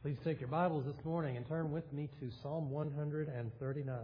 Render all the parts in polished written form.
Please take your Bibles this morning and turn with me to Psalm 139.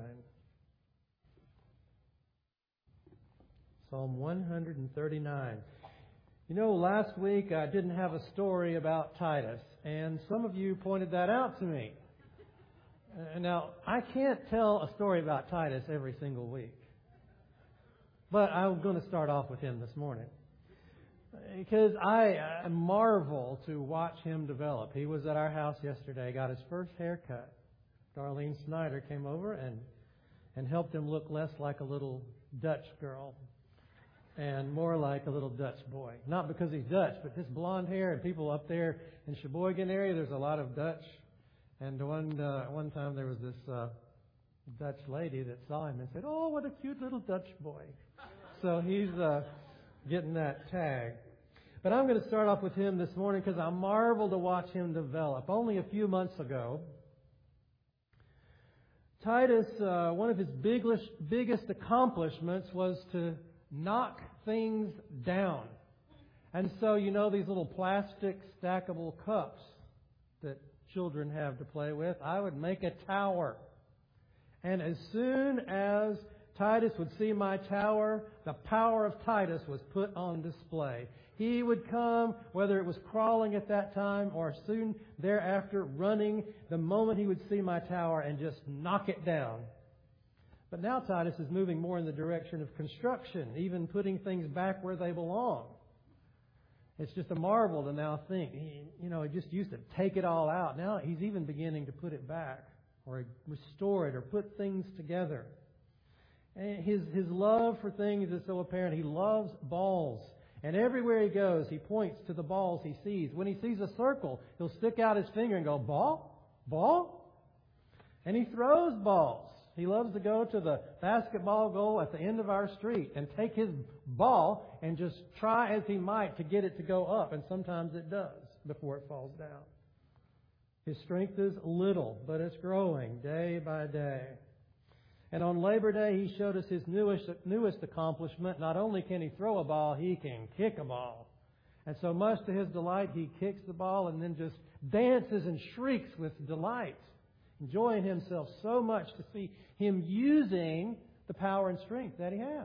Psalm 139. You know, last week I didn't have a story about Titus, and some of you pointed that out to me. Now, I can't tell a story about Titus every single week, but I'm going to start off with him this morning. Because I marvel to watch him develop. He was at our house yesterday, got his first haircut. Darlene Snyder came over and helped him look less like a little Dutch girl and more like a little Dutch boy. Not because he's Dutch, but this blonde hair, and people up there in Sheboygan area, there's a lot of Dutch. And one time there was this Dutch lady that saw him and said, "Oh, what a cute little Dutch boy." So he's getting that tag. But I'm going to start off with him this morning because I marvel to watch him develop. Only a few months ago, Titus, one of his biggest accomplishments was to knock things down. And so, you know, these little plastic stackable cups that children have to play with, I would make a tower. And as soon as Titus would see my tower, the power of Titus was put on display. He would come, whether it was crawling at that time or soon thereafter running, the moment he would see my tower and just knock it down. But now Titus is moving more in the direction of construction, even putting things back where they belong. It's just a marvel to now think. He just used to take it all out. Now he's even beginning to put it back or restore it or put things together. And his love for things is so apparent. He loves balls. And everywhere he goes, he points to the balls he sees. When he sees a circle, he'll stick out his finger and go, "Ball? Ball?" And he throws balls. He loves to go to the basketball goal at the end of our street and take his ball and just try as he might to get it to go up. And sometimes it does before it falls down. His strength is little, but it's growing day by day. And on Labor Day, he showed us his newest accomplishment. Not only can he throw a ball, he can kick a ball. And so much to his delight, he kicks the ball and then just dances and shrieks with delight, enjoying himself so much to see him using the power and strength that he has.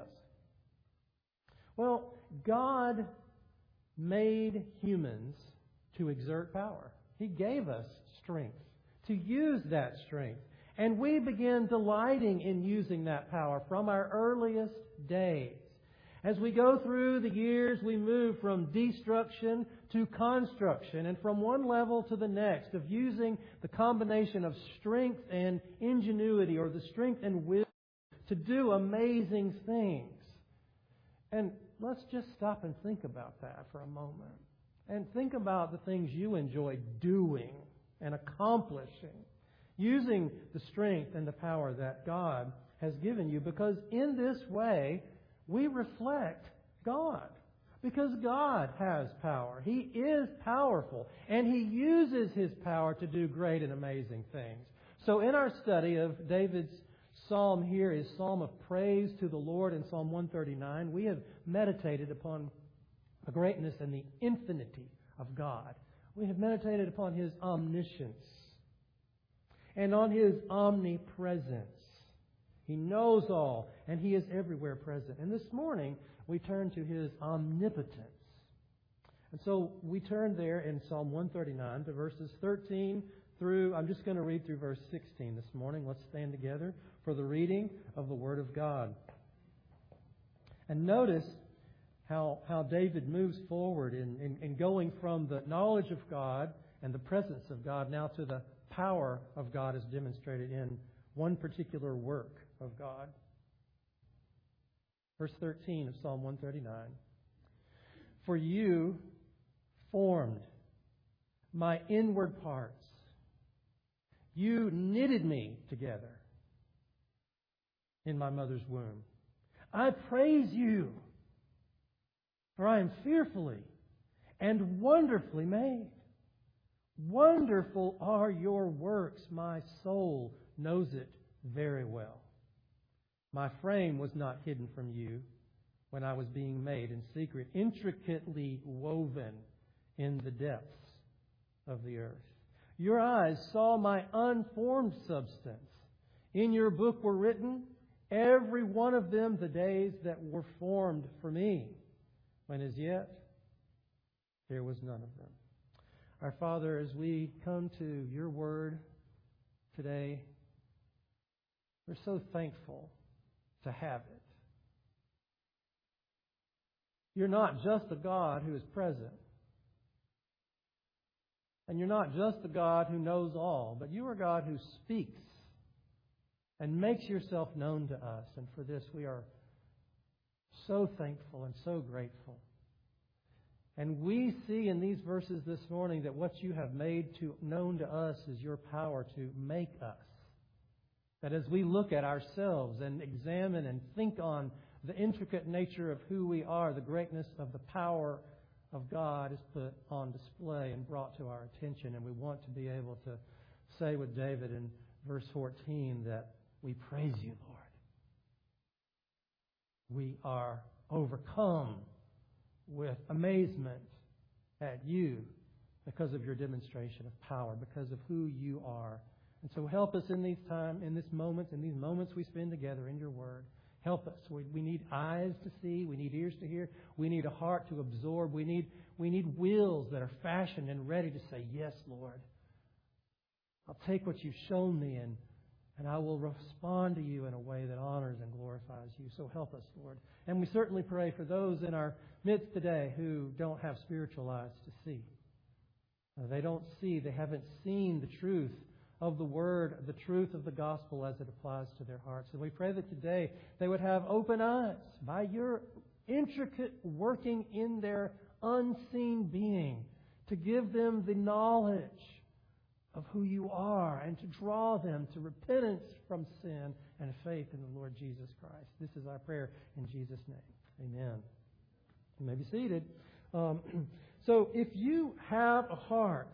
Well, God made humans to exert power. He gave us strength to use that strength. And we begin delighting in using that power from our earliest days. As we go through the years, we move from destruction to construction and from one level to the next of using the combination of strength and ingenuity or the strength and wisdom to do amazing things. And let's just stop and think about that for a moment. And think about the things you enjoy doing and accomplishing, using the strength and the power that God has given you, because in this way we reflect God. Because God has power. He is powerful, and He uses His power to do great and amazing things. So in our study of David's psalm here, his psalm of praise to the Lord in Psalm 139, we have meditated upon the greatness and the infinity of God. We have meditated upon His omniscience and on His omnipresence. He knows all, and He is everywhere present. And this morning, we turn to His omnipotence. And so we turn there in Psalm 139 to verses 13 through, I'm just going to read through verse 16 this morning. Let's stand together for the reading of the Word of God. And notice how David moves forward in going from the knowledge of God and the presence of God now to the power of God as demonstrated in one particular work of God. Verse 13 of Psalm 139. For you formed my inward parts. You knitted me together in my mother's womb. I praise you, for I am fearfully and wonderfully made. Wonderful are your works. My soul knows it very well. My frame was not hidden from you when I was being made in secret, intricately woven in the depths of the earth. Your eyes saw my unformed substance. In your book were written, every one of them, the days that were formed for me, when as yet there was none of them. Our Father, as we come to your word today, we're so thankful to have it. You're not just a God who is present. And you're not just a God who knows all, but you are a God who speaks and makes yourself known to us. And for this we are so thankful and so grateful. And we see in these verses this morning that what you have made known to us is your power to make us. That as we look at ourselves and examine and think on the intricate nature of who we are, the greatness of the power of God is put on display and brought to our attention. And we want to be able to say with David in verse 14 that we praise you, Lord. We are overcome with amazement at you because of your demonstration of power, because of who you are. And so help us in these moments we spend together in your word. Help us. We need eyes to see. We need ears to hear. We need a heart to absorb. We need wills that are fashioned and ready to say, yes, Lord. I'll take what you've shown me and I will respond to you in a way that honors and glorifies you. So help us, Lord. And we certainly pray for those in our midst today who don't have spiritual eyes to see. They don't see. They haven't seen the truth of the Word, the truth of the gospel as it applies to their hearts. And we pray that today they would have open eyes by your intricate working in their unseen being to give them the knowledge of who you are and to draw them to repentance from sin and faith in the Lord Jesus Christ. This is our prayer in Jesus' name. Amen. You may be seated. So if you have a heart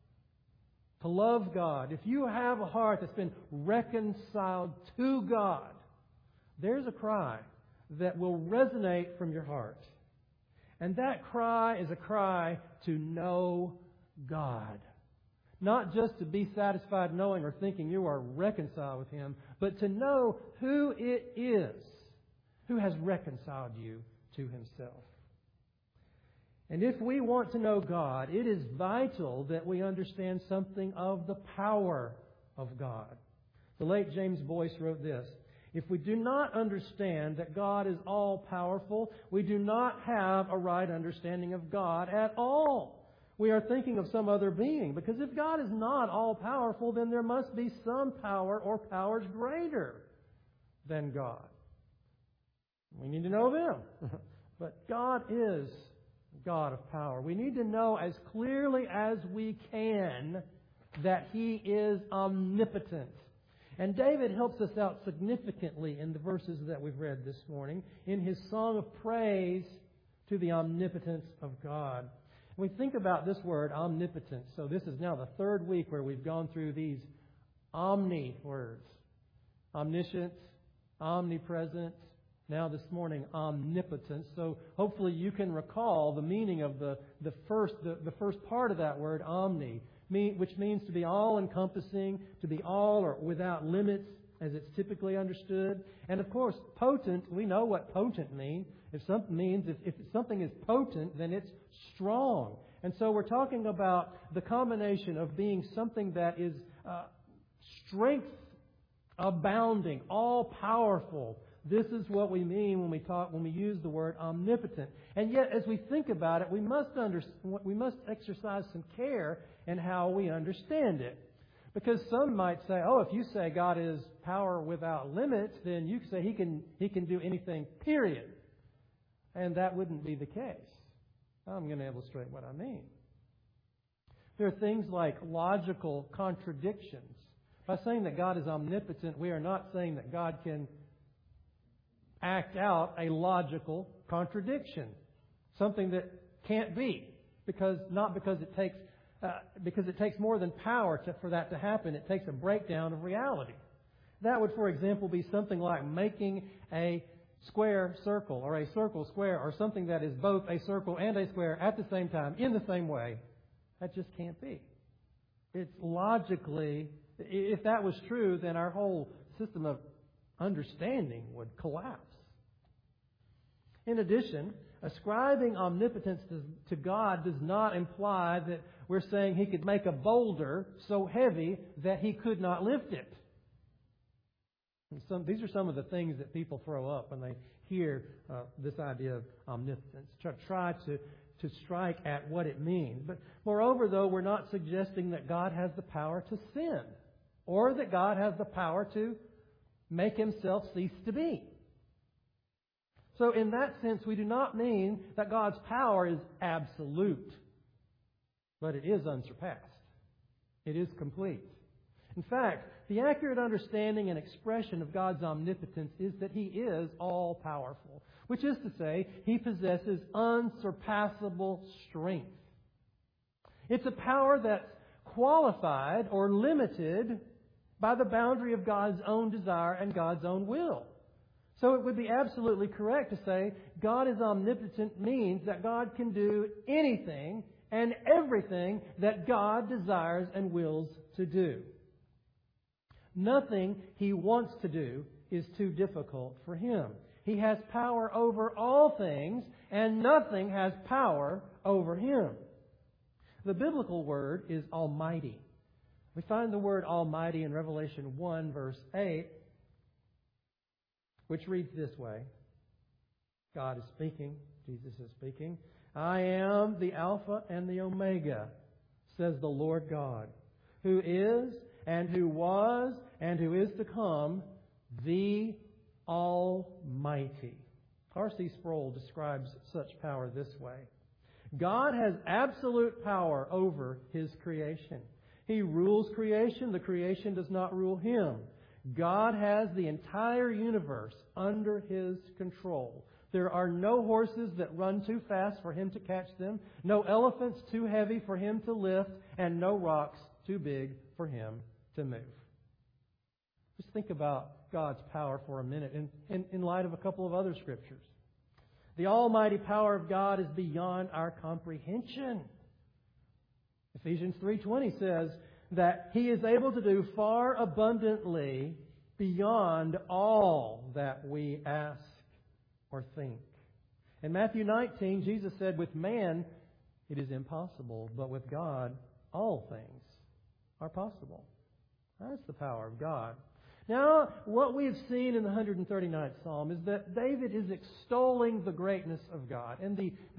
to love God, if you have a heart that's been reconciled to God, there's a cry that will resonate from your heart. And that cry is a cry to know God. Not just to be satisfied knowing or thinking you are reconciled with Him, but to know who it is who has reconciled you to Himself. And if we want to know God, it is vital that we understand something of the power of God. The late James Boyce wrote this: if we do not understand that God is all-powerful, we do not have a right understanding of God at all. We are thinking of some other being, because if God is not all-powerful, then there must be some power or powers greater than God. We need to know them. But God is God of power. We need to know as clearly as we can that He is omnipotent. And David helps us out significantly in the verses that we've read this morning in his song of praise to the omnipotence of God. We think about this word, omnipotence. So this is now the third week where we've gone through these omni words. Omniscience, omnipresent, now this morning, omnipotence. So hopefully you can recall the meaning of the first part of that word, omni, which means to be all-encompassing, to be all or without limits, as it's typically understood. And of course, potent, we know what potent means. If something is potent, then it's strong. And so we're talking about the combination of being something that is strength abounding, all-powerful. This is what we mean when we use the word omnipotent. And yet, as we think about it, we must exercise some care in how we understand it. Because some might say, if you say God is power without limits, then you can say He can do anything, period. And that wouldn't be the case. I'm going to illustrate what I mean. There are things like logical contradictions. By saying that God is omnipotent, we are not saying that God can act out a logical contradiction, something that can't be, because it takes more than power for that to happen. It takes a breakdown of reality. That would, for example, be something like making a square circle or a circle square, or something that is both a circle and a square at the same time in the same way. That just can't be. it's logically, if that was true, then our whole system of understanding would collapse. In addition, ascribing omnipotence to God does not imply that we're saying He could make a boulder so heavy that He could not lift it. These are some of the things that people throw up when they hear this idea of omnipotence. Try to strike at what it means. But moreover, though, we're not suggesting that God has the power to sin or that God has the power to make Himself cease to be. So in that sense, we do not mean that God's power is absolute, but it is unsurpassed. It is complete. In fact, the accurate understanding and expression of God's omnipotence is that He is all-powerful, which is to say, He possesses unsurpassable strength. It's a power that's qualified or limited by the boundary of God's own desire and God's own will. So it would be absolutely correct to say God is omnipotent means that God can do anything and everything that God desires and wills to do. Nothing He wants to do is too difficult for Him. He has power over all things, and nothing has power over Him. The biblical word is almighty. We find the word almighty in Revelation 1, verse 8, which reads this way. God is speaking. Jesus is speaking. I am the Alpha and the Omega, says the Lord God, who is and who was and who is to come, the Almighty. R.C. Sproul describes such power this way. God has absolute power over His creation. He rules creation. The creation does not rule Him. God has the entire universe under His control. There are no horses that run too fast for Him to catch them, no elephants too heavy for Him to lift, and no rocks too big for Him to move. Just think about God's power for a minute in light of a couple of other scriptures. The almighty power of God is beyond our comprehension. Ephesians 3:20 says that He is able to do far abundantly beyond all that we ask or think. In Matthew 19, Jesus said, with man it is impossible, but with God all things are possible. That's the power of God. Now, what we have seen in the 139th Psalm is that David is extolling the greatness of God and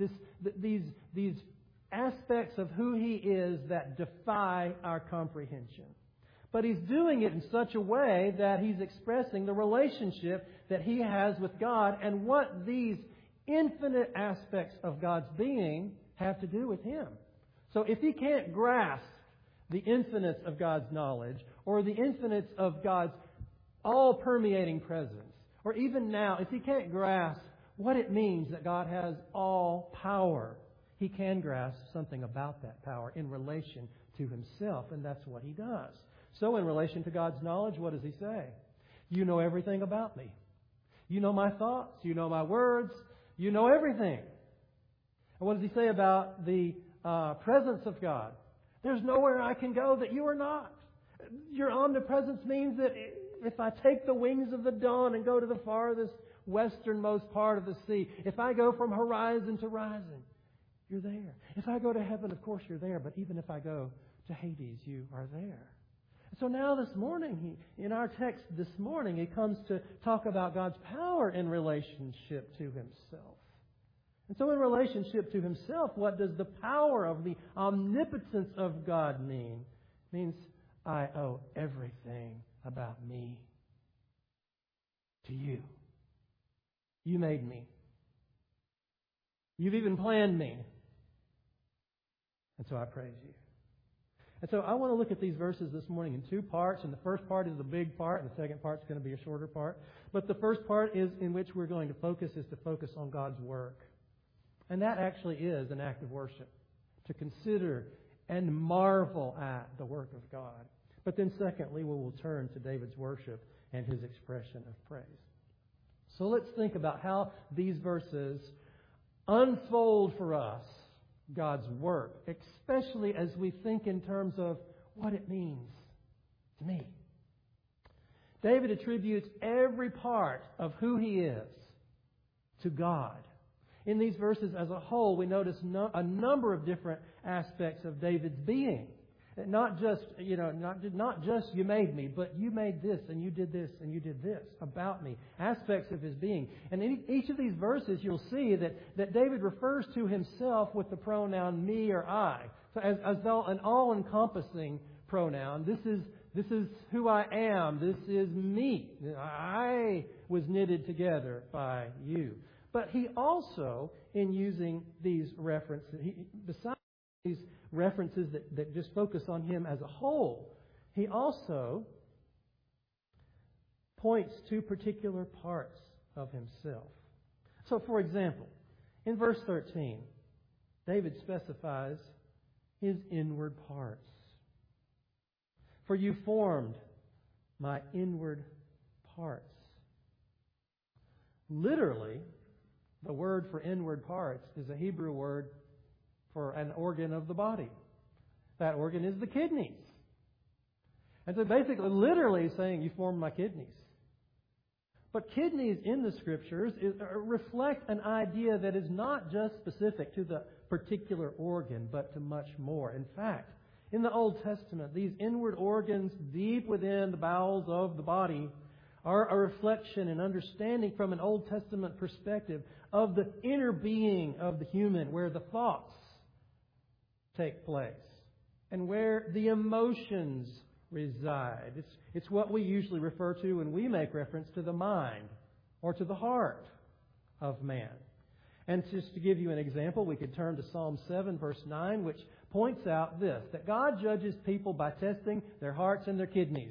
these aspects of who He is that defy our comprehension. But he's doing it in such a way that he's expressing the relationship that he has with God and what these infinite aspects of God's being have to do with him. So if he can't grasp the infinites of God's knowledge or the infinites of God's all-permeating presence, or even now, if he can't grasp what it means that God has all power, he can grasp something about that power in relation to himself, and that's what he does. So in relation to God's knowledge, what does he say? You know everything about me. You know my thoughts. You know my words. You know everything. And what does he say about the presence of God? There's nowhere I can go that you are not. Your omnipresence means that if I take the wings of the dawn and go to the farthest westernmost part of the sea, if I go from horizon to horizon, you're there. If I go to heaven, of course you're there. But even if I go to Hades, you are there. So now this morning, in our text this morning, he comes to talk about God's power in relationship to himself. And so in relationship to himself, what does the power of the omnipotence of God mean? It means I owe everything about me to you. You made me. You've even planned me. And so I praise you. And so I want to look at these verses this morning in two parts. And the first part is the big part, and the second part is going to be a shorter part. But the first part is in which we're going to focus is to focus on God's work. And that actually is an act of worship, to consider and marvel at the work of God. But then secondly, we will turn to David's worship and his expression of praise. So let's think about how these verses unfold for us God's work, especially as we think in terms of what it means to me. David attributes every part of who he is to God. In these verses as a whole, we notice a number of different aspects of David's being. Not just you made me, but you made this, and you did this, and you did this about me. Aspects of his being. And in each of these verses, you'll see that David refers to himself with the pronoun me or I. So as though an all-encompassing pronoun. This is who I am. This is me. I was knitted together by you. But he also, in using these references, besides these references that just focus on him as a whole, he also points to particular parts of himself. So, for example, in verse 13, David specifies his inward parts. For you formed my inward parts. Literally, the word for inward parts is a Hebrew word for an organ of the body. That organ is the kidneys. And so basically, literally saying, you formed my kidneys. But kidneys in the Scriptures reflect an idea that is not just specific to the particular organ, but to much more. In fact, in the Old Testament, these inward organs deep within the bowels of the body are a reflection and understanding from an Old Testament perspective of the inner being of the human, where the thoughts take place and where the emotions reside. It's what we usually refer to when we make reference to the mind or to the heart of man. And just to give you an example, we could turn to Psalm 7, verse 9, which points out this, that God judges people by testing their hearts and their kidneys.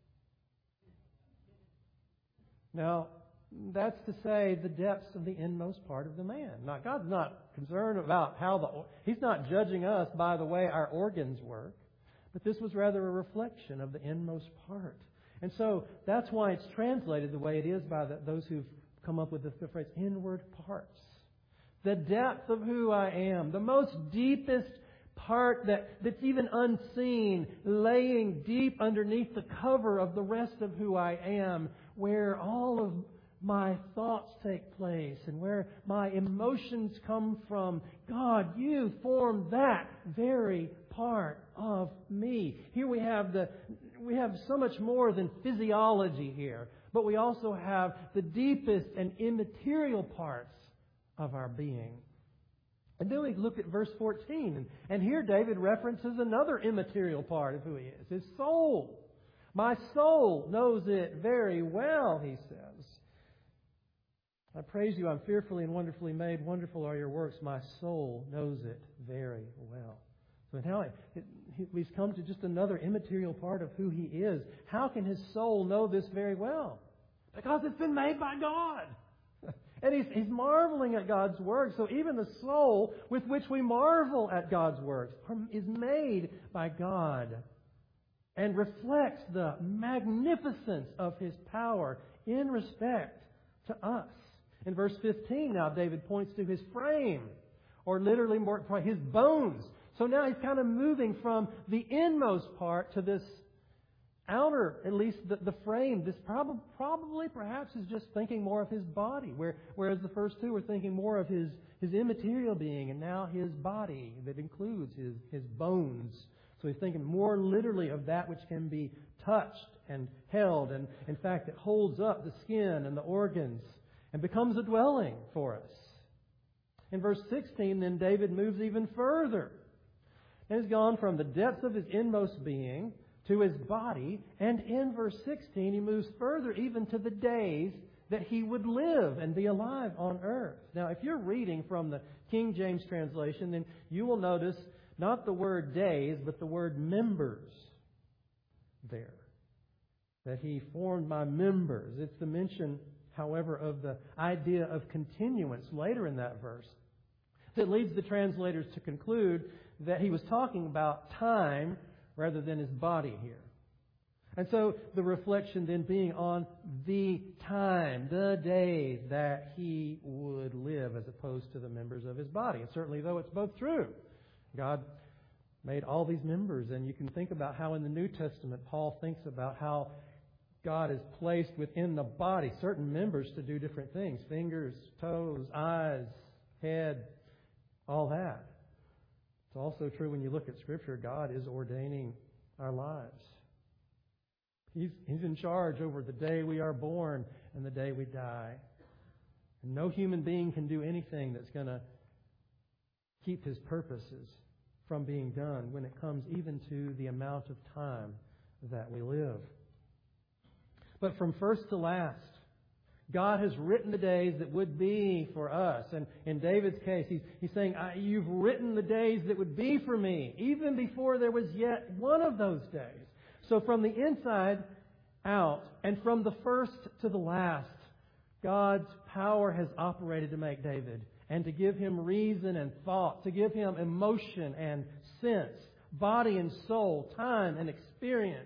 Now, that's to say the depths of the inmost part of the man. Now, God's not concerned about He's not judging us by the way our organs work, but this was rather a reflection of the inmost part. And so that's why it's translated the way it is by those who've come up with the phrase inward parts. The depth of who I am, the most deepest part that's even unseen, laying deep underneath the cover of the rest of who I am, where all of my thoughts take place and where my emotions come from. God, you formed that very part of me. Here we have so much more than physiology here, but we also have the deepest and immaterial parts of our being. And then we look at verse 14, and here David references another immaterial part of who he is, his soul. My soul knows it very well, he says. I praise you, I'm fearfully and wonderfully made. Wonderful are your works. My soul knows it very well. So now he's come to just another immaterial part of who he is. How can his soul know this very well? Because it's been made by God. And he's marveling at God's works. So even the soul with which we marvel at God's works is made by God and reflects the magnificence of His power in respect to us. In verse 15 now, David points to his frame, or literally more his bones. So now he's kind of moving from the inmost part to this outer, at least the frame. This probably perhaps is just thinking more of his body, whereas the first two were thinking more of his immaterial being, and now his body that includes his bones. So he's thinking more literally of that which can be touched and held, and in fact it holds up the skin and the organs and becomes a dwelling for us. In verse 16, then David moves even further. And he's gone from the depths of his inmost being to his body, and in verse 16 he moves further even to the days that he would live and be alive on earth. Now, if you're reading from the King James translation, then you will notice not the word days, but the word members there. That he formed my members. It's the mention, however, of the idea of continuance later in that verse that leads the translators to conclude that he was talking about time rather than his body here. And so the reflection then being on the time, the days that he would live as opposed to the members of his body. And certainly, though it's both true, God made all these members. And you can think about how in the New Testament Paul thinks about how God has placed within the body certain members to do different things. Fingers, toes, eyes, head, all that. It's also true when you look at Scripture, God is ordaining our lives. He's in charge over the day we are born and the day we die. And no human being can do anything that's going to keep His purposes from being done when it comes even to the amount of time that we live. But from first to last, God has written the days that would be for us. And in David's case, he's saying, you've written the days that would be for me, even before there was yet one of those days. So from the inside out, and from the first to the last, God's power has operated to make David, and to give him reason and thought, to give him emotion and sense, body and soul, time and experience.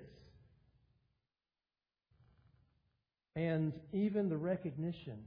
And even the recognition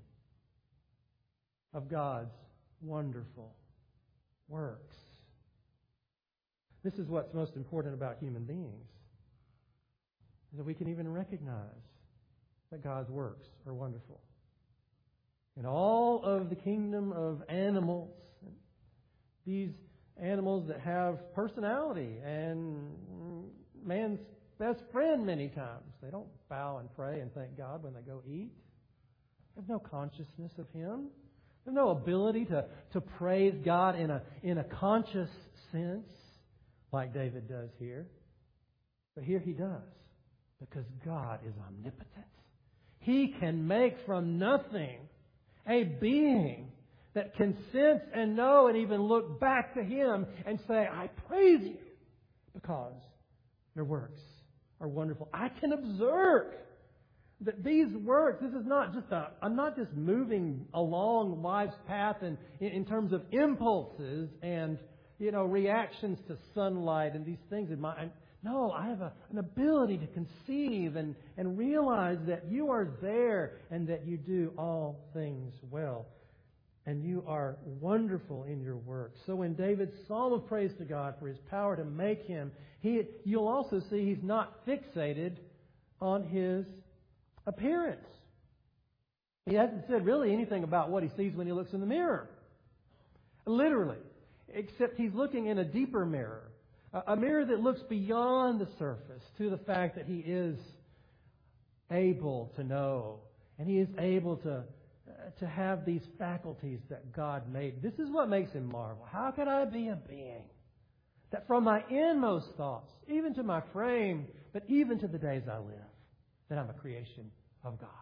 of God's wonderful works. This is what's most important about human beings. That we can even recognize that God's works are wonderful. In all of the kingdom of animals, these animals that have personality and man's best friend many times. They don't bow and pray and thank God when they go eat. They have no consciousness of Him. They have no ability to praise God in a conscious sense like David does here. But here he does, because God is omnipotent. He can make from nothing a being that can sense and know and even look back to Him and say, I praise you because your works are wonderful. I can observe that these works, this is not just I'm not just moving along life's path in terms of impulses and, reactions to sunlight and these things in my... No, I have an ability to conceive and realize that you are there and that you do all things well. And you are wonderful in your work. So in David's psalm of praise to God for His power to make him, you'll also see he's not fixated on his appearance. He hasn't said really anything about what he sees when he looks in the mirror. Literally. Except he's looking in a deeper mirror. A mirror that looks beyond the surface to the fact that he is able to know. And he is able to have these faculties that God made. This is what makes him marvel. How could I be a being that from my inmost thoughts, even to my frame, but even to the days I live, that I'm a creation of God?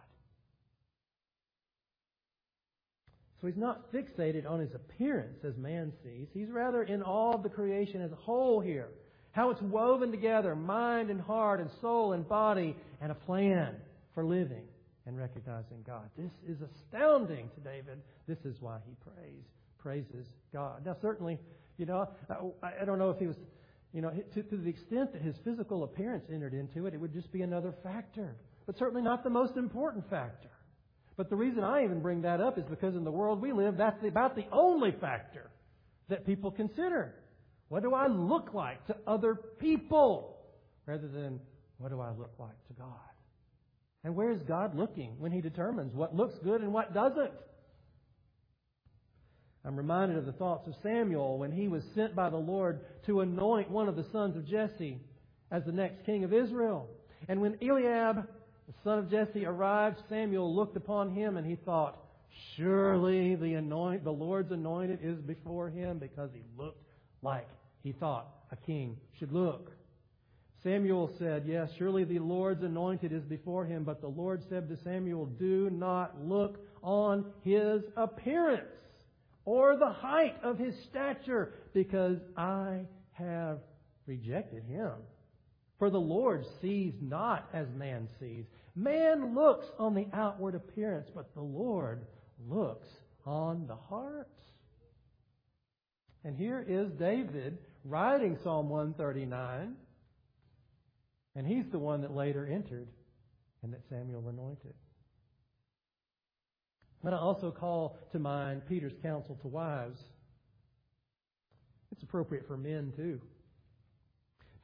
So he's not fixated on his appearance as man sees. He's rather in awe of the creation as a whole here. How it's woven together, mind and heart and soul and body, and a plan for living and recognizing God. This is astounding to David. This is why he praises God. Now certainly, I don't know if he was, to the extent that his physical appearance entered into it, it would just be another factor. But certainly not the most important factor. But the reason I even bring that up is because in the world we live, that's about the only factor that people consider. What do I look like to other people? Rather than, what do I look like to God? And where is God looking when He determines what looks good and what doesn't? I'm reminded of the thoughts of Samuel when he was sent by the Lord to anoint one of the sons of Jesse as the next king of Israel. And when Eliab, the son of Jesse, arrived, Samuel looked upon him and he thought, surely the Lord's anointed is before him, because he looked like he thought a king should look. Samuel said, yes, surely the Lord's anointed is before him. But the Lord said to Samuel, do not look on his appearance or the height of his stature, because I have rejected him. For the Lord sees not as man sees. Man looks on the outward appearance, but the Lord looks on the heart. And here is David writing Psalm 139. And he's the one that later entered and that Samuel anointed. But I also call to mind Peter's counsel to wives. It's appropriate for men too.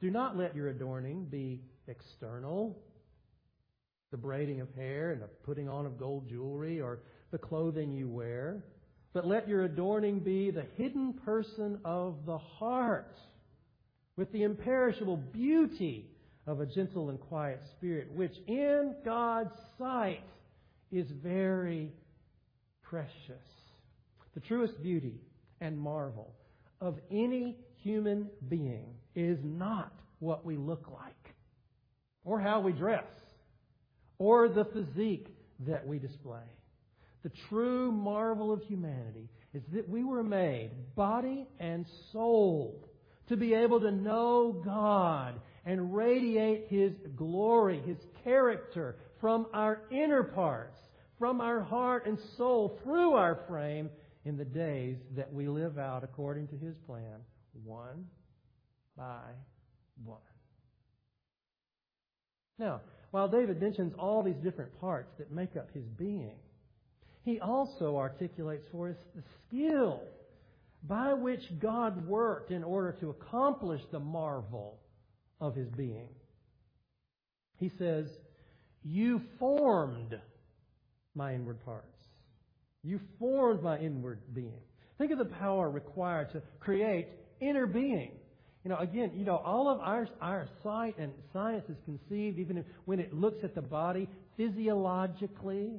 Do not let your adorning be external, the braiding of hair and the putting on of gold jewelry or the clothing you wear, but let your adorning be the hidden person of the heart, with the imperishable beauty of a gentle and quiet spirit, which in God's sight is very precious. The truest beauty and marvel of any human being is not what we look like, or how we dress, or the physique that we display. The true marvel of humanity is that we were made, body and soul, to be able to know God and radiate His glory, His character from our inner parts, from our heart and soul, through our frame in the days that we live out according to His plan, one by one. Now, while David mentions all these different parts that make up his being, he also articulates for us the skill by which God worked in order to accomplish the marvel of His being. He says, "You formed my inward parts. You formed my inward being." Think of the power required to create inner being. All of our sight and science is conceived, even when it looks at the body physiologically.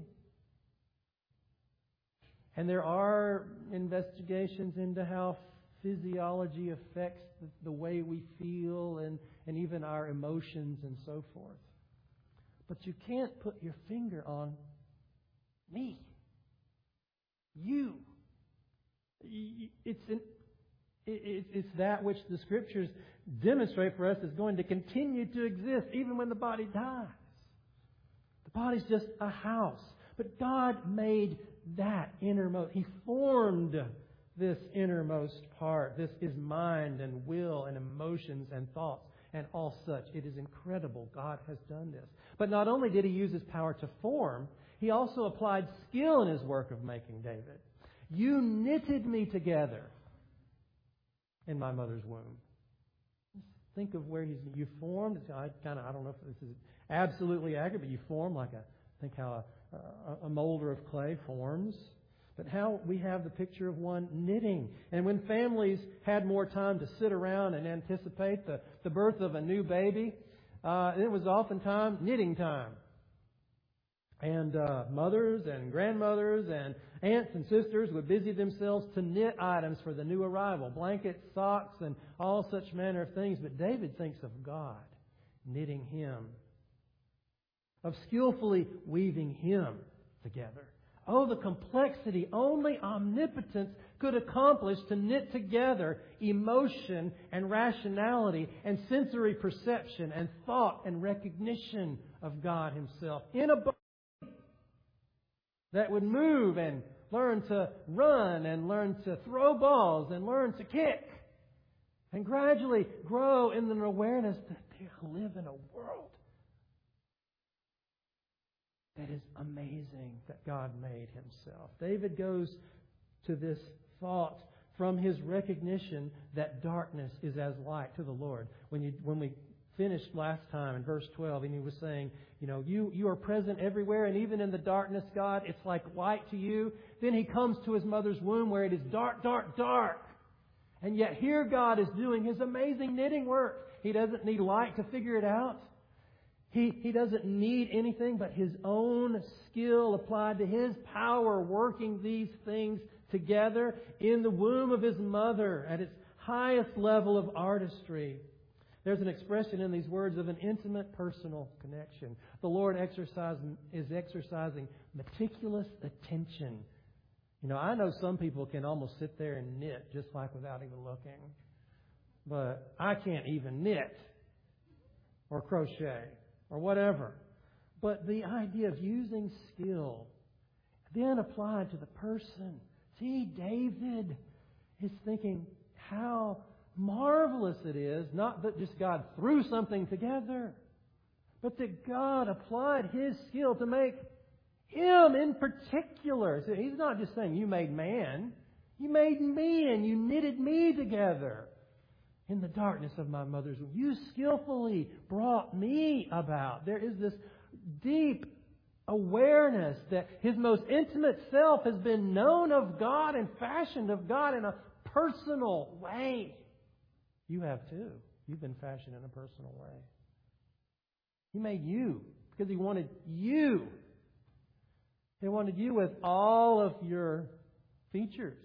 And there are investigations into how physiology affects the way we feel and even our emotions and so forth. But you can't put your finger on me. You. It's that which the Scriptures demonstrate for us is going to continue to exist even when the body dies. The body's just a house. But God made that innermost. He formed this innermost part. This is mind and will and emotions and thoughts and all such. It is incredible. God has done this. But not only did He use His power to form, He also applied skill in His work of making David. You knitted me together in my mother's womb. Think of where you formed. I don't know if this is absolutely accurate, but you form think how a molder of clay forms. But how we have the picture of one knitting. And when families had more time to sit around and anticipate the birth of a new baby, it was oftentimes knitting time. And mothers and grandmothers and aunts and sisters would busy themselves to knit items for the new arrival, blankets, socks, and all such manner of things. But David thinks of God knitting him, of skillfully weaving him together. Oh, the complexity only omnipotence could accomplish to knit together emotion and rationality and sensory perception and thought and recognition of God Himself in a body that would move and learn to run and learn to throw balls and learn to kick and gradually grow in an awareness that they live in a world that is amazing that God made Himself. David goes to this thought from his recognition that darkness is as light to the Lord. When we finished last time in verse 12, and he was saying, you are present everywhere, and even in the darkness, God, it's like light to you. Then he comes to his mother's womb where it is dark, dark, dark. And yet here God is doing His amazing knitting work. He doesn't need light to figure it out. He doesn't need anything but His own skill applied to His power, working these things together in the womb of His mother at its highest level of artistry. There's an expression in these words of an intimate personal connection. The Lord is exercising meticulous attention. I know some people can almost sit there and knit just like without even looking. But I can't even knit or crochet or whatever. But the idea of using skill then applied to the person. See, David is thinking how marvelous it is, not that just God threw something together, but that God applied His skill to make him in particular. So He's not just saying, you made man. You made me and you knitted me together. in the darkness of my mother's womb. You skillfully brought me about. There is this deep awareness that his most intimate self has been known of God and fashioned of God in a personal way. You have too. You've been fashioned in a personal way. He made you because He wanted you. He wanted you with all of your features.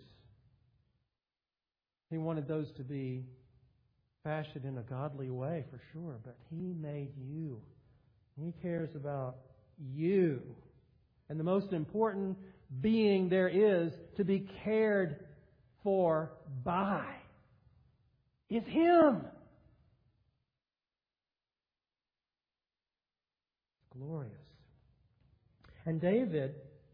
He wanted those to be fashioned in a godly way for sure, but He made you. He cares about you. And the most important being there is to be cared for by is Him. It's glorious. And David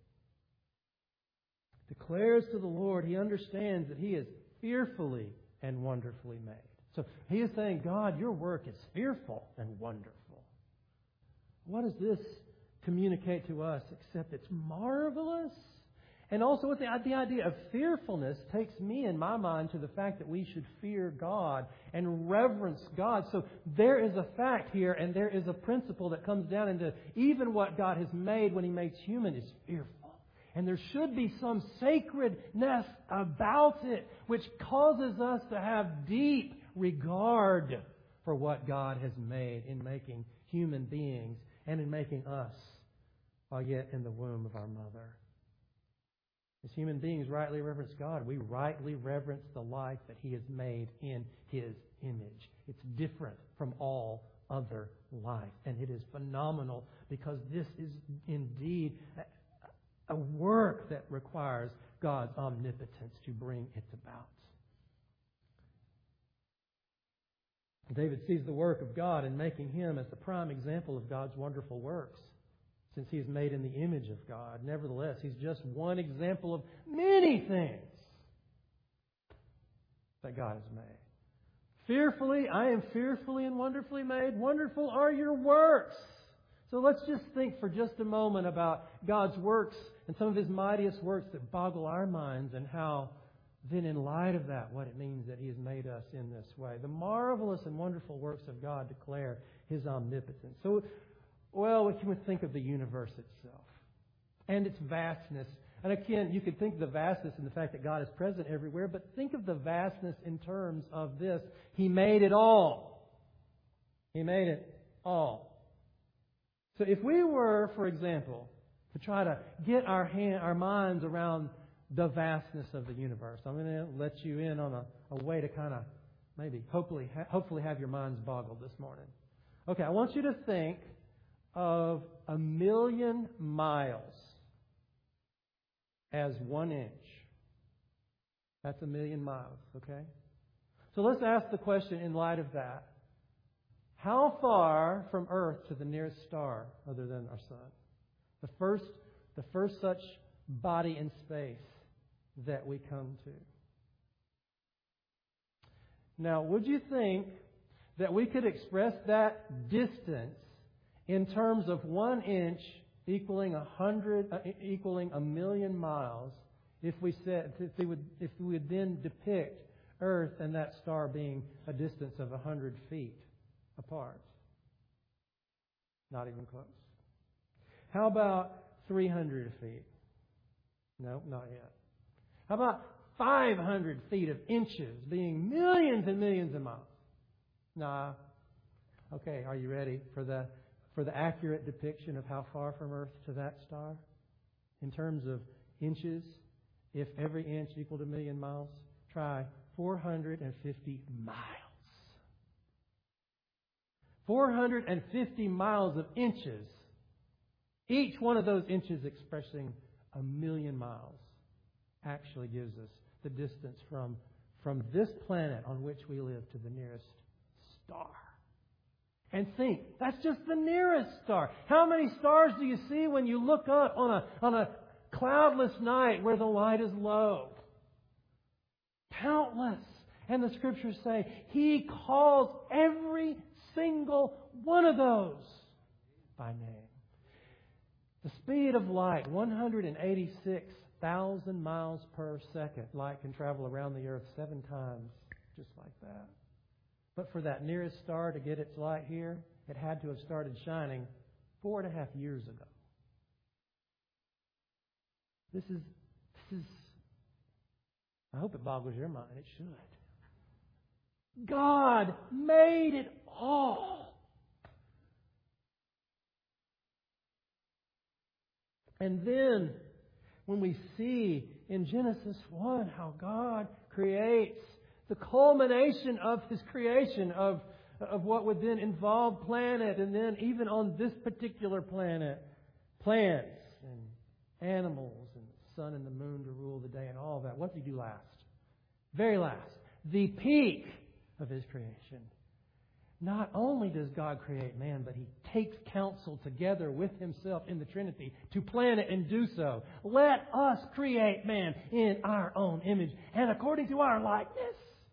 declares to the Lord, he understands that he is fearfully and wonderfully made. So he is saying, God, your work is fearful and wonderful. What does this communicate to us except it's marvelous? And also with the idea of fearfulness takes me in my mind to the fact that we should fear God and reverence God. So there is a fact here and there is a principle that comes down into even what God has made when He makes human is fearful. And there should be some sacredness about it which causes us to have deep regard for what God has made in making human beings and in making us while yet in the womb of our mother. As human beings rightly reverence God, we rightly reverence the life that He has made in His image. It's different from all other life. And it is phenomenal because this is indeed a work that requires God's omnipotence to bring it about. David sees the work of God in making him as the prime example of God's wonderful works, since he is made in the image of God. Nevertheless, he's just one example of many things that God has made. Fearfully, I am fearfully and wonderfully made. Wonderful are your works. So let's just think for just a moment about God's works and some of His mightiest works that boggle our minds, and how then in light of that, what it means that He has made us in this way. The marvelous and wonderful works of God declare His omnipotence. So, well, we can think of the universe itself and its vastness. And again, you could think of the vastness in the fact that God is present everywhere, but think of the vastness in terms of this. He made it all. He made it all. So if we were, for example, to try to get our minds around the vastness of the universe, I'm going to let you in on a way to kind of maybe, hopefully have your minds boggled this morning. Okay, I want you to think of 1,000,000 miles as 1 inch. That's 1,000,000 miles, okay? So let's ask the question in light of that. How far from Earth to the nearest star other than our sun? The first such body in space that we come to. Now, would you think that we could express that distance in terms of 1 inch equaling 1,000,000 miles if we would then depict Earth and that star being a distance of 100 feet apart? Not even close. How about 300 feet? No, not yet. How about 500 feet of inches being millions and millions of miles? Nah. Okay, are you ready for the accurate depiction of how far from Earth to that star? In terms of inches, if every inch equaled 1,000,000 miles, try 450 miles. 450 miles of inches. Each one of those inches expressing 1,000,000 miles actually gives us the distance from this planet on which we live to the nearest star. And think, that's just the nearest star. How many stars do you see when you look up on a cloudless night where the light is low? Countless. And the Scriptures say He calls every single one of those by name. The speed of light, 186,000 miles per second. Light can travel around the earth 7 times just like that. But for that nearest star to get its light here, it had to have started shining 4.5 years ago. This is, I hope it boggles your mind. It should. God made it all. And then, when we see in Genesis 1 how God creates the culmination of His creation of what would then involve planet, and then even on this particular planet, plants and animals and the sun and the moon to rule the day and all that. What did He do last? Very last. The peak of His creation. Not only does God create man, but He takes counsel together with Himself in the Trinity to plan it and do so. Let us create man in our own image and according to our likeness.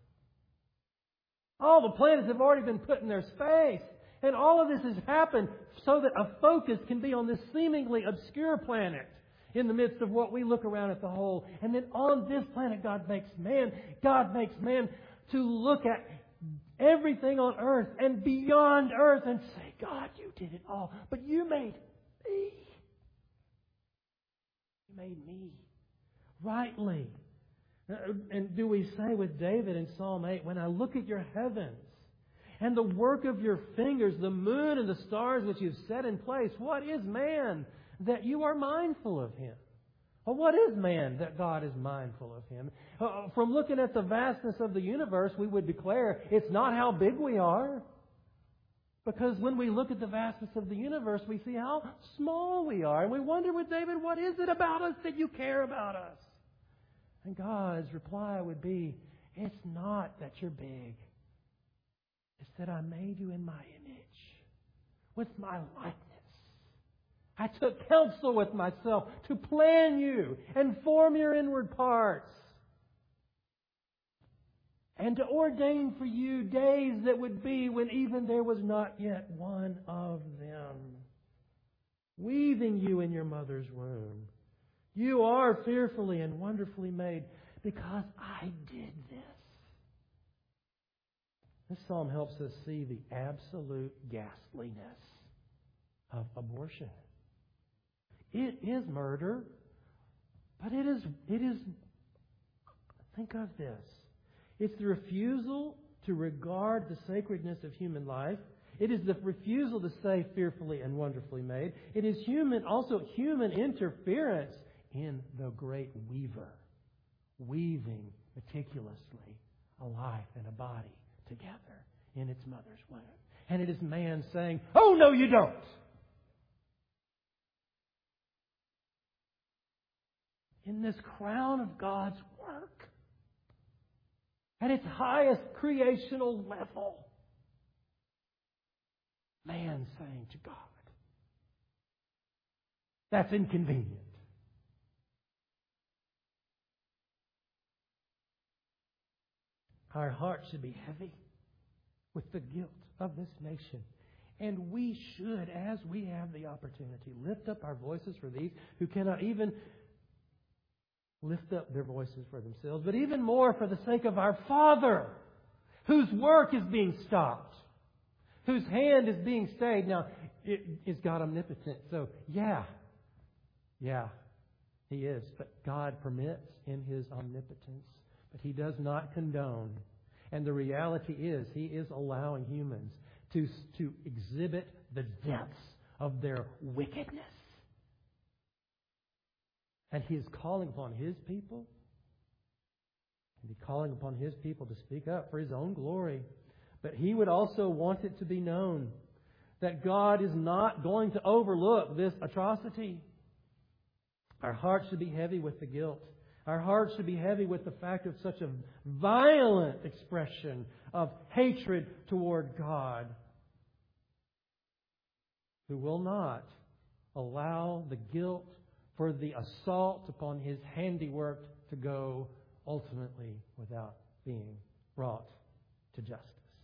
All the planets have already been put in their space. And all of this has happened so that a focus can be on this seemingly obscure planet in the midst of what we look around at the whole. And then on this planet, God makes man. God makes man to look at everything on earth and beyond earth and say, God, you did it all. But you made me. You made me rightly. And do we say with David in Psalm 8, when I look at your heavens and the work of your fingers, the moon and the stars which you've set in place, what is man that you are mindful of him? Or what is man that God is mindful of him? From looking at the vastness of the universe, we would declare it's not how big we are. Because when we look at the vastness of the universe, we see how small we are. And we wonder with David, what is it about us that you care about us? And God's reply would be, it's not that you're big. It's that I made you in my image, with my likeness. I took counsel with myself to plan you and form your inward parts. And to ordain for you days that would be when even there was not yet one of them. Weaving you in your mother's womb. You are fearfully and wonderfully made because I did this. This psalm helps us see the absolute ghastliness of abortion. It is murder, but it is, think of this. It's the refusal to regard the sacredness of human life. It is the refusal to say fearfully and wonderfully made. It is also human interference in the great weaver, weaving meticulously a life and a body together in its mother's womb. And it is man saying, oh, no, you don't. In this crown of God's work, at its highest creational level, man saying to God, that's inconvenient. Our hearts should be heavy with the guilt of this nation. And we should, as we have the opportunity, lift up our voices for these who cannot even lift up their voices for themselves, but even more for the sake of our Father, whose work is being stopped, whose hand is being stayed. Now, is God omnipotent? So, yeah, He is. But God permits in His omnipotence. But He does not condone. And the reality is, He is allowing humans to exhibit the depths of their wickedness. And He is calling upon His people. And He's calling upon His people to speak up for His own glory. But He would also want it to be known that God is not going to overlook this atrocity. Our hearts should be heavy with the guilt. Our hearts should be heavy with the fact of such a violent expression of hatred toward God, who will not allow the guilt for the assault upon His handiwork to go ultimately without being brought to justice.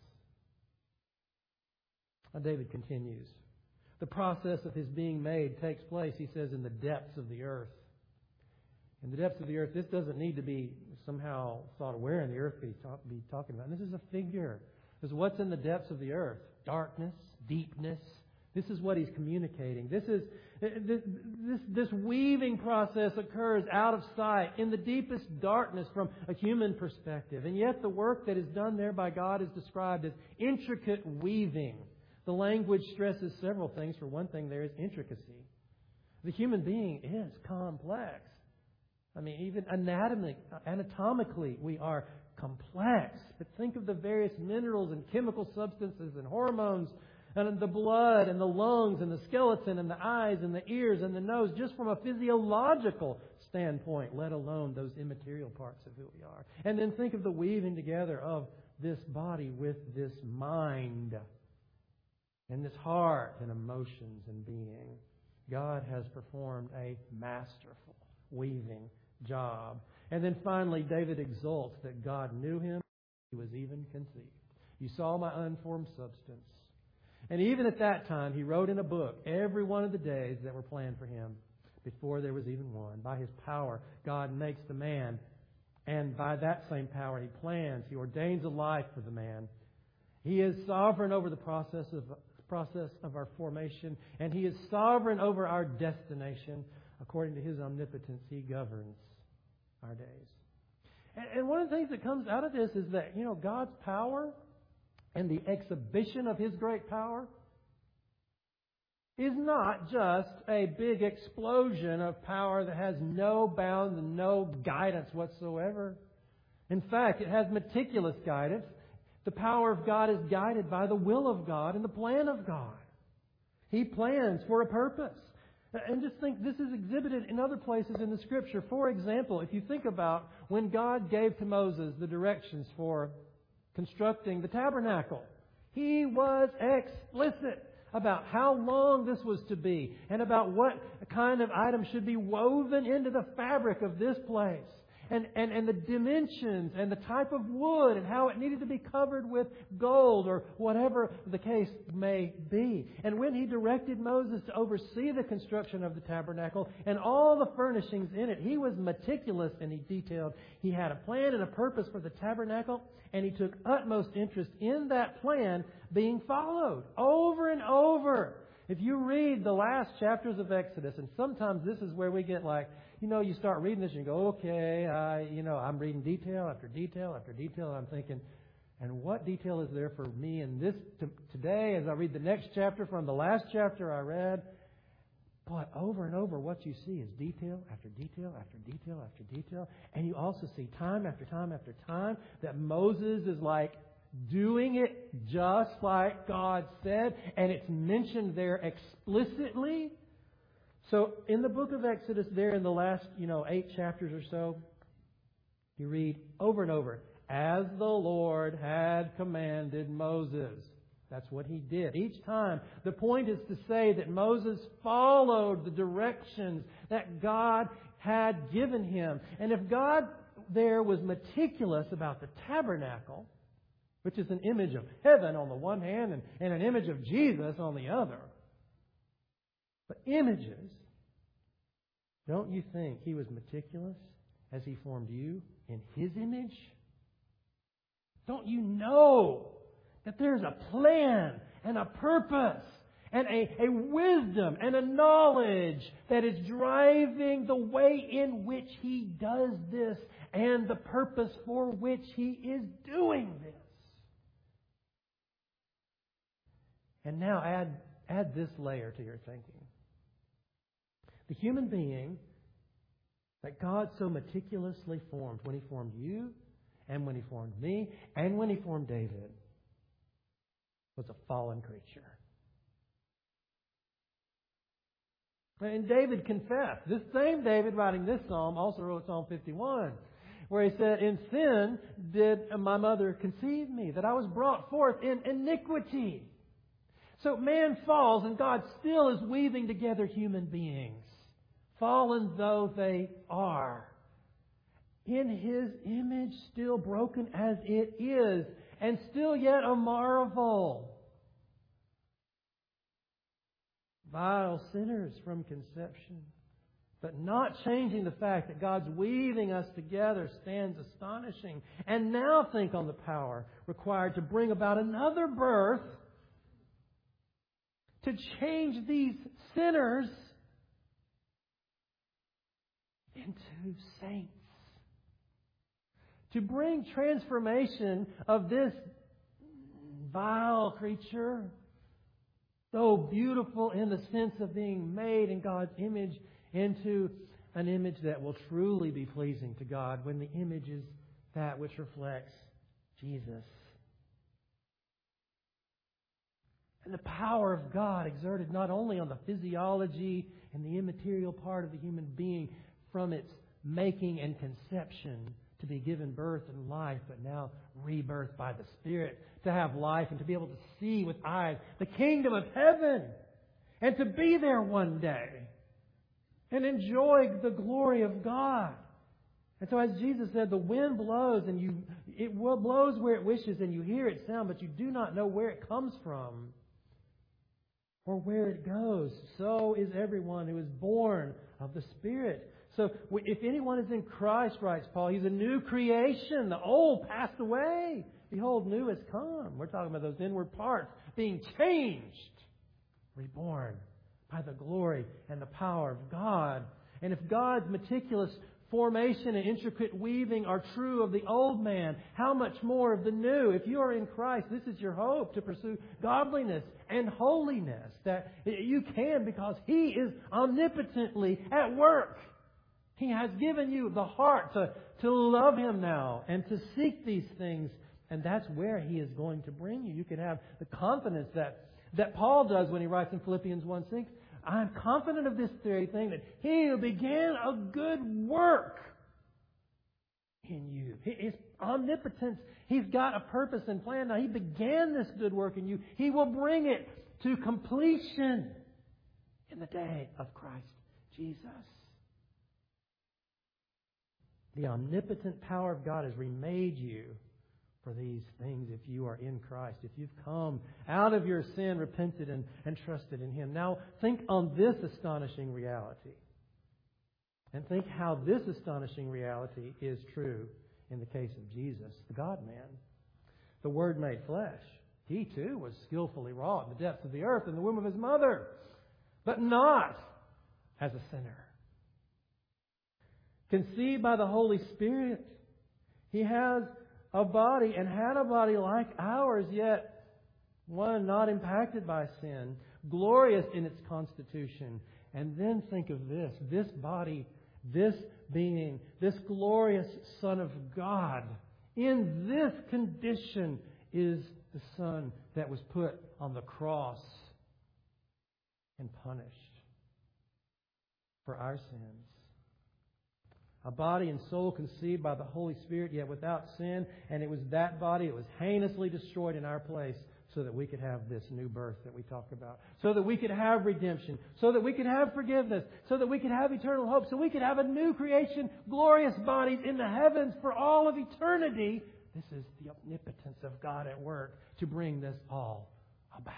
Now David continues. The process of His being made takes place, he says, in the depths of the earth. In the depths of the earth, this doesn't need to be somehow thought of where in the earth be talking about. And this is a figure. Because what's in the depths of the earth? Darkness, deepness. This is what He's communicating. This weaving process occurs out of sight, in the deepest darkness from a human perspective. And yet the work that is done there by God is described as intricate weaving. The language stresses several things. For one thing, there is intricacy. The human being is complex. I mean, even anatomically, we are complex. But think of the various minerals and chemical substances and hormones and the blood and the lungs and the skeleton and the eyes and the ears and the nose, just from a physiological standpoint, let alone those immaterial parts of who we are. And then think of the weaving together of this body with this mind and this heart and emotions and being. God has performed a masterful weaving job. And then finally, David exults that God knew him. He was even conceived. You saw my unformed substance. And even at that time, he wrote in a book every one of the days that were planned for him before there was even one. By His power, God makes the man. And by that same power, He plans. He ordains a life for the man. He is sovereign over the process of our formation. And He is sovereign over our destination. According to His omnipotence, He governs our days. And one of the things that comes out of this is that, God's power and the exhibition of His great power is not just a big explosion of power that has no bounds and no guidance whatsoever. In fact, it has meticulous guidance. The power of God is guided by the will of God and the plan of God. He plans for a purpose. And just think, this is exhibited in other places in the Scripture. For example, if you think about when God gave to Moses the directions for constructing the tabernacle, He was explicit about how long this was to be and about what kind of items should be woven into the fabric of this place. And the dimensions and the type of wood and how it needed to be covered with gold or whatever the case may be. And when He directed Moses to oversee the construction of the tabernacle and all the furnishings in it, he was meticulous and he detailed. He had a plan and a purpose for the tabernacle, and he took utmost interest in that plan being followed over and over. If you read the last chapters of Exodus, and sometimes this is where we get you start reading this and you go, okay, I'm reading detail after detail after detail, and I'm thinking, and what detail is there for me in this today as I read the next chapter from the last chapter I read? But over and over, what you see is detail after detail after detail after detail. And you also see time after time after time that Moses is doing it just like God said, and it's mentioned there explicitly. So in the book of Exodus, there in the last 8 chapters or so, you read over and over, as the Lord had commanded Moses. That's what he did. Each time, the point is to say that Moses followed the directions that God had given him. And if God there was meticulous about the tabernacle, which is an image of heaven on the one hand and an image of Jesus on the other, but images, don't you think He was meticulous as He formed you in His image? Don't you know that there's a plan and a purpose and a wisdom and a knowledge that is driving the way in which He does this and the purpose for which He is doing this? And now add this layer to your thinking. The human being that God so meticulously formed when He formed you and when He formed me and when He formed David was a fallen creature. And David confessed. This same David writing this psalm also wrote Psalm 51, where he said, in sin did my mother conceive me, that I was brought forth in iniquity. So man falls, and God still is weaving together human beings, fallen though they are, in His image, still broken as it is, and still yet a marvel. Vile sinners from conception, But not changing the fact that God's weaving us together stands astonishing. And now think on the power required to bring about another birth, to change these sinners into saints. To bring transformation of this vile creature, so beautiful in the sense of being made in God's image, into an image that will truly be pleasing to God when the image is that which reflects Jesus. And the power of God exerted not only on the physiology and the immaterial part of the human being from its making and conception to be given birth and life, but now rebirth by the Spirit to have life and to be able to see with eyes the kingdom of heaven and to be there one day and enjoy the glory of God. And so as Jesus said, the wind blows and it blows where it wishes and you hear its sound, but you do not know where it comes from or where it goes. So is everyone who is born of the Spirit. So if anyone is in Christ, writes Paul, he's a new creation. The old passed away. Behold, new has come. We're talking about those inward parts being changed, reborn by the glory and the power of God. And if God's meticulous formation and intricate weaving are true of the old man, how much more of the new? If you are in Christ, this is your hope to pursue godliness and holiness. That you can because He is omnipotently at work. He has given you the heart to love Him now and to seek these things. And that's where He is going to bring you. You can have the confidence that Paul does when he writes in Philippians 1:6. I'm confident of this very thing, that He who began a good work in you. His omnipotence, He's got a purpose and plan. Now He began this good work in you. He will bring it to completion in the day of Christ Jesus. The omnipotent power of God has remade you for these things if you are in Christ. If you've come out of your sin, repented, and trusted in Him. Now think on this astonishing reality. And think how this astonishing reality is true in the case of Jesus, the God-man. The Word made flesh. He too was skillfully wrought in the depths of the earth in the womb of His mother. But not as a sinner. Conceived by the Holy Spirit. He has a body and had a body like ours, yet one not impacted by sin, glorious in its constitution. And then think of this body, this being, this glorious Son of God, in this condition is the Son that was put on the cross and punished for our sins. A body and soul conceived by the Holy Spirit, yet without sin. And it was that body that was heinously destroyed in our place so that we could have this new birth that we talk about. So that we could have redemption. So that we could have forgiveness. So that we could have eternal hope. So we could have a new creation, glorious bodies in the heavens for all of eternity. This is the omnipotence of God at work to bring this all about.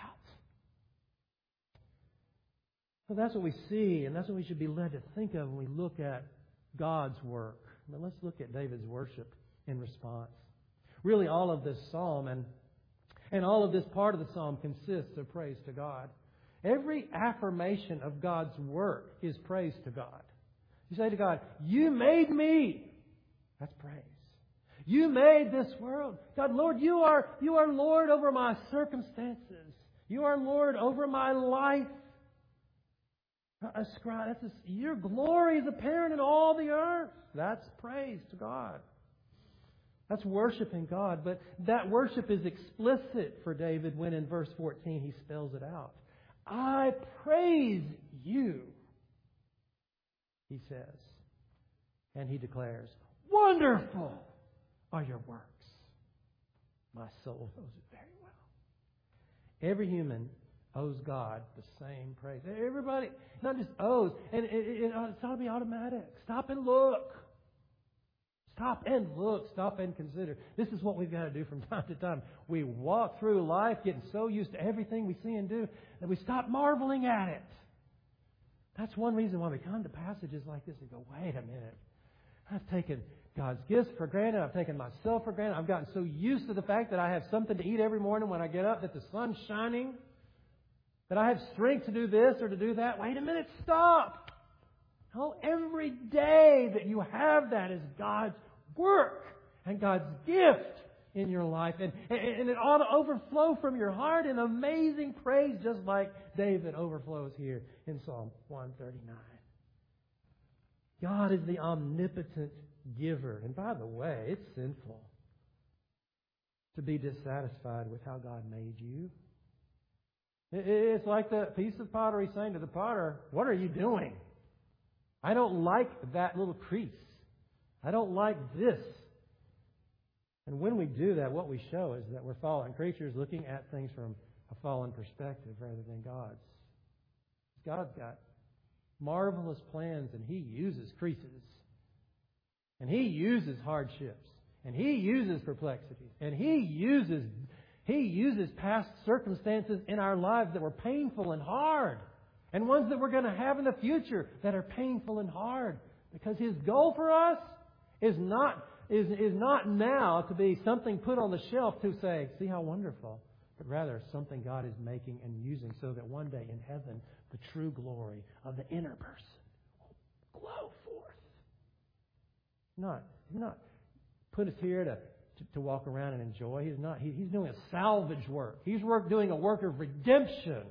So that's what we see, and that's what we should be led to think of when we look at God's work. But let's look at David's worship in response. Really, all of this psalm and all of this part of the psalm consists of praise to God. Every affirmation of God's work is praise to God. You say to God, "You made me." That's praise. You made this world. God, Lord, you are Lord over my circumstances. You are Lord over my life. Your glory is apparent in all the earth. That's praise to God. That's worshiping God. But that worship is explicit for David when in verse 14 he spells it out. I praise you, he says. And he declares, wonderful are your works. My soul knows it very well. Every human owes God the same praise. Everybody, not just owes. And it ought to be automatic. Stop and look. Stop and look. Stop and consider. This is what we've got to do from time to time. We walk through life getting so used to everything we see and do that we stop marveling at it. That's one reason why we come to passages like this and go, wait a minute. I've taken God's gifts for granted. I've taken myself for granted. I've gotten so used to the fact that I have something to eat every morning when I get up, that the sun's shining, that I have strength to do this or to do that. Wait a minute, stop. No, every day that you have that is God's work and God's gift in your life. And it ought to overflow from your heart in amazing praise, just like David overflows here in Psalm 139. God is the omnipotent giver. And by the way, it's sinful to be dissatisfied with how God made you. It's like the piece of pottery saying to the potter, what are you doing? I don't like that little crease. I don't like this. And when we do that, what we show is that we're fallen creatures looking at things from a fallen perspective rather than God's. God's got marvelous plans, and He uses creases. And He uses hardships. And He uses perplexities. And He uses past circumstances in our lives that were painful and hard. And ones that we're going to have in the future that are painful and hard. Because His goal for us is not now to be something put on the shelf to say, see how wonderful. But rather something God is making and using so that one day in heaven, the true glory of the inner person will glow forth. He's not put us here to walk around and enjoy. He's doing a salvage work. He's doing a work of redemption.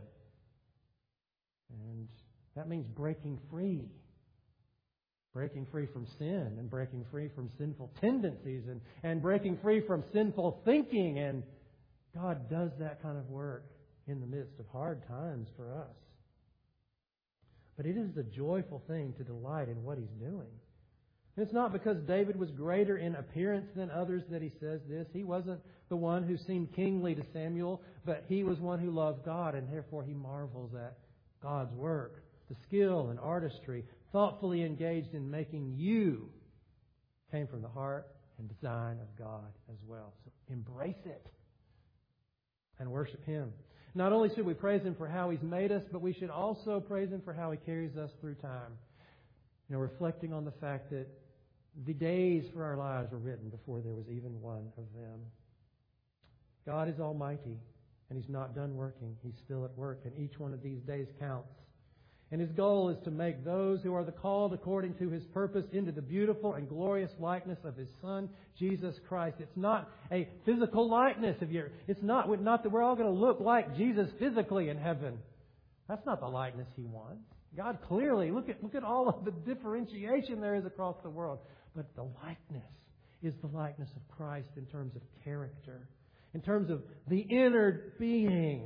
And that means breaking free. Breaking free from sin and breaking free from sinful tendencies and breaking free from sinful thinking. And God does that kind of work in the midst of hard times for us. But it is a joyful thing to delight in what He's doing. And it's not because David was greater in appearance than others that he says this. He wasn't the one who seemed kingly to Samuel, but he was one who loved God, and therefore he marvels at God's work, the skill and artistry, thoughtfully engaged in making you, came from the heart and design of God as well. So embrace it and worship Him. Not only should we praise Him for how He's made us, but we should also praise Him for how He carries us through time. Reflecting on the fact that the days for our lives were written before there was even one of them. God is almighty, and He's not done working. He's still at work, and each one of these days counts. And His goal is to make those who are the called according to His purpose into the beautiful and glorious likeness of His Son, Jesus Christ. It's not a physical likeness. It's not that we're all going to look like Jesus physically in heaven. That's not the likeness He wants. God clearly, look at all of the differentiation there is across the world. But the likeness is the likeness of Christ in terms of character, in terms of the inner being.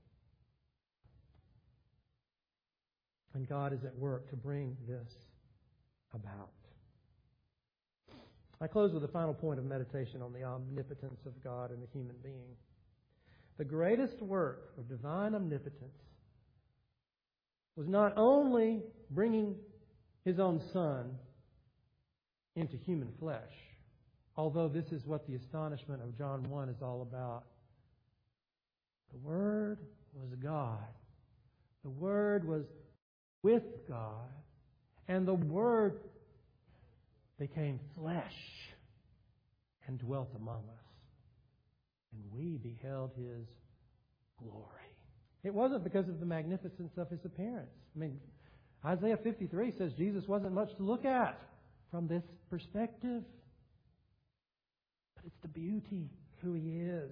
And God is at work to bring this about. I close with a final point of meditation on the omnipotence of God and the human being. The greatest work of divine omnipotence was not only bringing His own Son into human flesh, although this is what the astonishment of John 1 is all about. The Word was God. The Word was with God. And the Word became flesh and dwelt among us. And we beheld His glory. It wasn't because of the magnificence of His appearance. Isaiah 53 says Jesus wasn't much to look at from this perspective. But it's the beauty of who He is.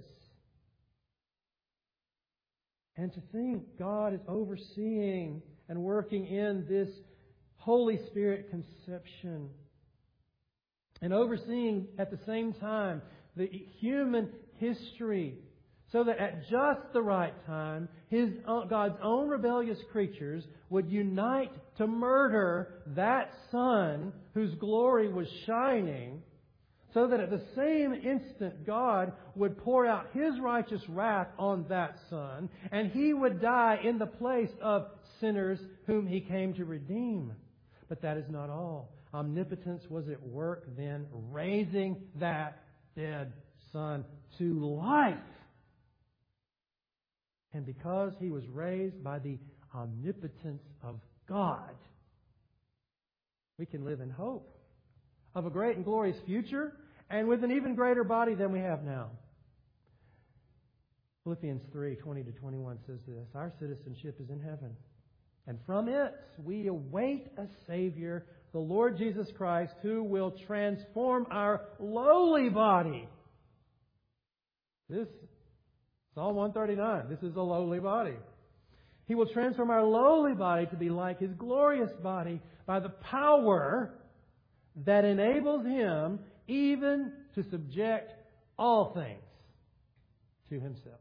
And to think God is overseeing and working in this Holy Spirit conception and overseeing at the same time the human history, so that at just the right time, God's own rebellious creatures would unite to murder that Son whose glory was shining, so that at the same instant God would pour out His righteous wrath on that Son, and He would die in the place of sinners whom He came to redeem. But that is not all. Omnipotence was at work then, raising that dead Son to life. And because He was raised by the omnipotence of God, we can live in hope of a great and glorious future and with an even greater body than we have now. Philippians 3:20-21 says this, our citizenship is in heaven, and from it we await a Savior, the Lord Jesus Christ, who will transform our lowly body. This, Psalm 139, this is a lowly body. He will transform our lowly body to be like His glorious body by the power that enables Him even to subject all things to Himself.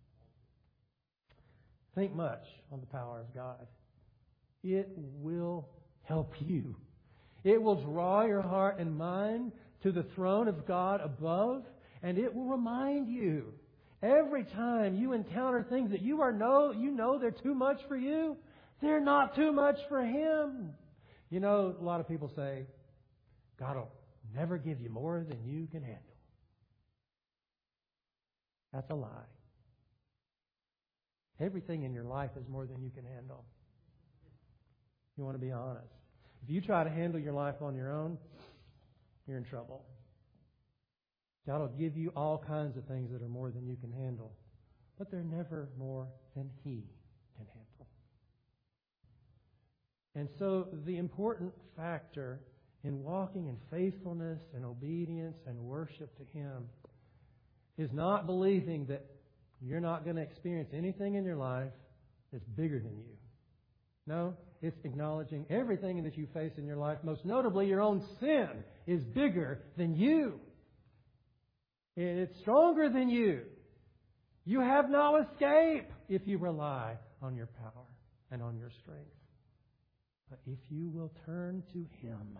Think much on the power of God. It will help you. It will draw your heart and mind to the throne of God above, and it will remind you every time you encounter things that you know they're too much for you, they're not too much for Him. You know, a lot of people say, God will never give you more than you can handle. That's a lie. Everything in your life is more than you can handle. You want to be honest. If you try to handle your life on your own, you're in trouble. God will give you all kinds of things that are more than you can handle, but they're never more than He can handle. And so the important factor in walking in faithfulness and obedience and worship to Him is not believing that you're not going to experience anything in your life that's bigger than you. No, it's acknowledging everything that you face in your life, most notably your own sin, is bigger than you. It's stronger than you. You have no escape if you rely on your power and on your strength. But if you will turn to Him,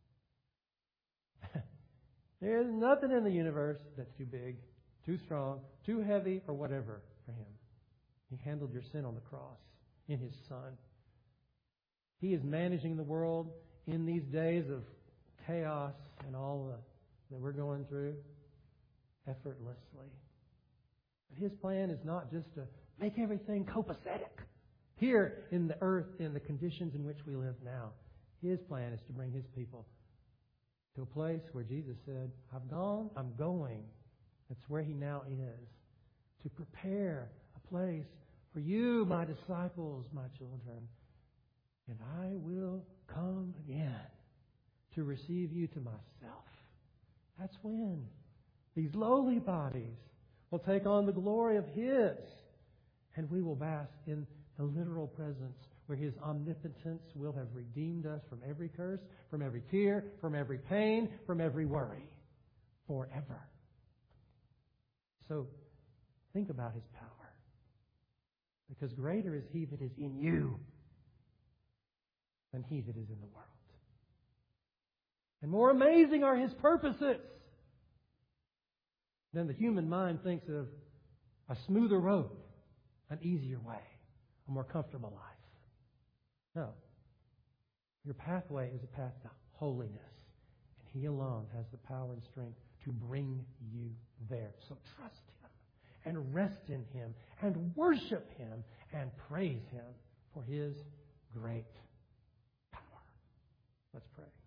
there is nothing in the universe that's too big, too strong, too heavy, or whatever for Him. He handled your sin on the cross in His Son. He is managing the world in these days of chaos and all that we're going through effortlessly. But His plan is not just to make everything copacetic here in the earth, in the conditions in which we live now. His plan is to bring His people to a place where Jesus said, I've gone, I'm going. That's where He now is. To prepare a place for you, my disciples, my children. And I will come again to receive you to myself. That's when these lowly bodies will take on the glory of His. And we will bask in the literal presence where His omnipotence will have redeemed us from every curse, from every tear, from every pain, from every worry. Forever. So, think about His power. Because greater is He that is in you than he that is in the world. And more amazing are His purposes than the human mind thinks of a smoother road, an easier way, a more comfortable life. No. Your pathway is a path to holiness. And He alone has the power and strength to bring you there. So trust Him and rest in Him and worship Him and praise Him for His great power. Let's pray.